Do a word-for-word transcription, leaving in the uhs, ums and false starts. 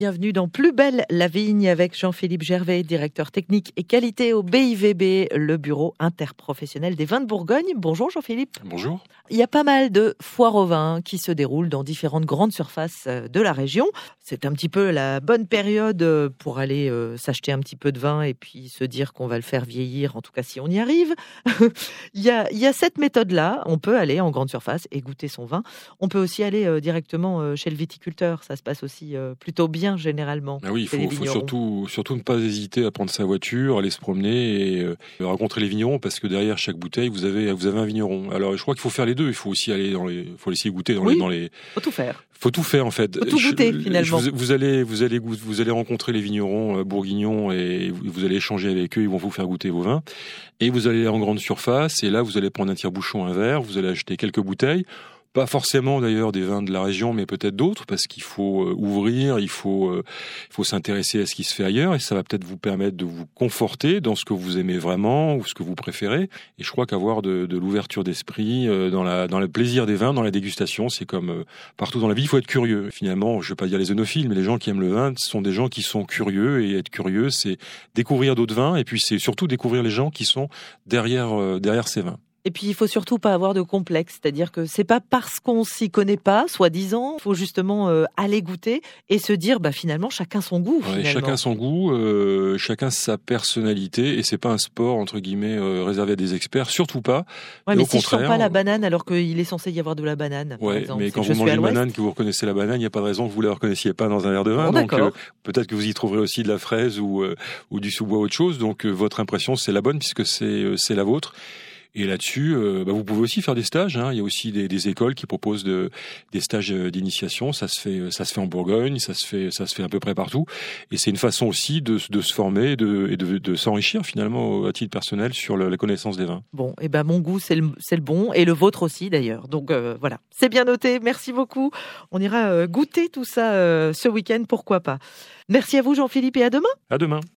Bienvenue dans Plus belle la vigne avec Jean-Philippe Gervais, directeur technique et qualité au B I V B, le bureau interprofessionnel des vins de Bourgogne. Bonjour Jean-Philippe. Bonjour. Il y a pas mal de foires aux vins qui se déroulent dans différentes grandes surfaces de la région. C'est un petit peu la bonne période pour aller euh, s'acheter un petit peu de vin et puis se dire qu'on va le faire vieillir, en tout cas si on y arrive. il, y a, il y a cette méthode-là. On peut aller en grande surface et goûter son vin. On peut aussi aller euh, directement euh, chez le viticulteur. Ça se passe aussi euh, plutôt bien généralement. Ah oui, il faut, faut surtout, surtout ne pas hésiter à prendre sa voiture, aller se promener et euh, rencontrer les vignerons, parce que derrière chaque bouteille, vous avez, vous avez un vigneron. Alors je crois qu'il faut faire les deux. Il faut aussi aller dans les, faut essayer de goûter dans oui, les, dans les. Faut tout faire. Faut tout faire en fait. Faut tout goûter je, finalement. Je, vous, vous allez, vous allez, vous allez rencontrer les vignerons euh, bourguignons et vous, vous allez échanger avec eux. Ils vont vous faire goûter vos vins. Et vous allez en grande surface et là vous allez prendre un tire-bouchon, un verre. Vous allez acheter quelques bouteilles. Pas forcément d'ailleurs des vins de la région, mais peut-être d'autres, parce qu'il faut euh, ouvrir, il faut, euh, il faut s'intéresser à ce qui se fait ailleurs, et ça va peut-être vous permettre de vous conforter dans ce que vous aimez vraiment ou ce que vous préférez. Et je crois qu'avoir de, de l'ouverture d'esprit euh, dans la, dans le plaisir des vins, dans la dégustation, c'est comme euh, partout dans la vie, il faut être curieux. Finalement, je ne vais pas dire les œnophiles, mais les gens qui aiment le vin sont des gens qui sont curieux, et être curieux, c'est découvrir d'autres vins, et puis c'est surtout découvrir les gens qui sont derrière, euh, derrière ces vins. Et puis, il faut surtout pas avoir de complexe. C'est-à-dire que c'est pas parce qu'on s'y connaît pas, soi-disant, il faut justement euh, aller goûter et se dire, bah, finalement, chacun son goût. Ouais, chacun son goût, euh, chacun sa personnalité, et c'est pas un sport, entre guillemets, euh, réservé à des experts, surtout pas. Ouais, mais si je sens pas la banane, alors qu'il est censé y avoir de la banane, par ouais, exemple. mais quand vous mangez une banane, que vous reconnaissiez la banane, il n'y a pas de raison que vous la reconnaissiez pas dans un verre de vin. Bon, donc, euh, peut-être que vous y trouverez aussi de la fraise ou, euh, ou du sous-bois, autre chose. Donc, euh, votre impression, c'est la bonne, puisque c'est, euh, c'est la vôtre. Et là-dessus, euh, bah vous pouvez aussi faire des stages. Hein. Il y a aussi des, des écoles qui proposent de, des stages d'initiation. Ça se fait, ça se fait en Bourgogne, ça se fait, ça se fait à peu près partout. Et c'est une façon aussi de, de se former et de, et de, de s'enrichir finalement à titre personnel sur le, la connaissance des vins. Bon, et ben mon goût c'est le, c'est le bon, et le vôtre aussi d'ailleurs. Donc euh, voilà, c'est bien noté. Merci beaucoup. On ira euh, goûter tout ça euh, ce week-end, pourquoi pas. Merci à vous Jean-Philippe, et à demain. À demain.